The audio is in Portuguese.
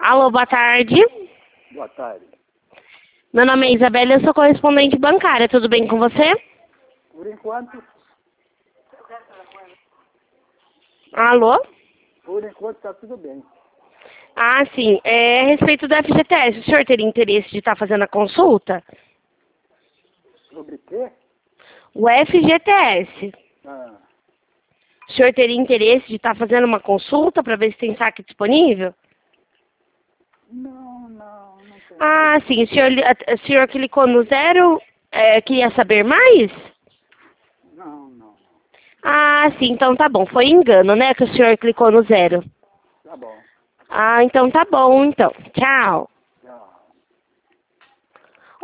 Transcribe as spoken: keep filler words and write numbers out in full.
Alô, boa tarde. Boa tarde. Meu nome é Isabela, eu sou correspondente bancária. Tudo bem com você? Por enquanto, Alô? por enquanto está tudo bem. Ah, sim. É a respeito do F G T S. O senhor teria interesse de estar fazendo a consulta? Sobre quê? O F G T S. Ah, O senhor teria interesse de estar fazendo uma consulta para ver se tem saque disponível? não, não, não tem. Ah, sim. O senhor, o senhor clicou no zero, é, queria saber mais? Não, não. Ah, sim. Então tá bom. Foi engano, né, que o senhor clicou no zero. Tá bom. Ah, então tá bom, então. Tchau.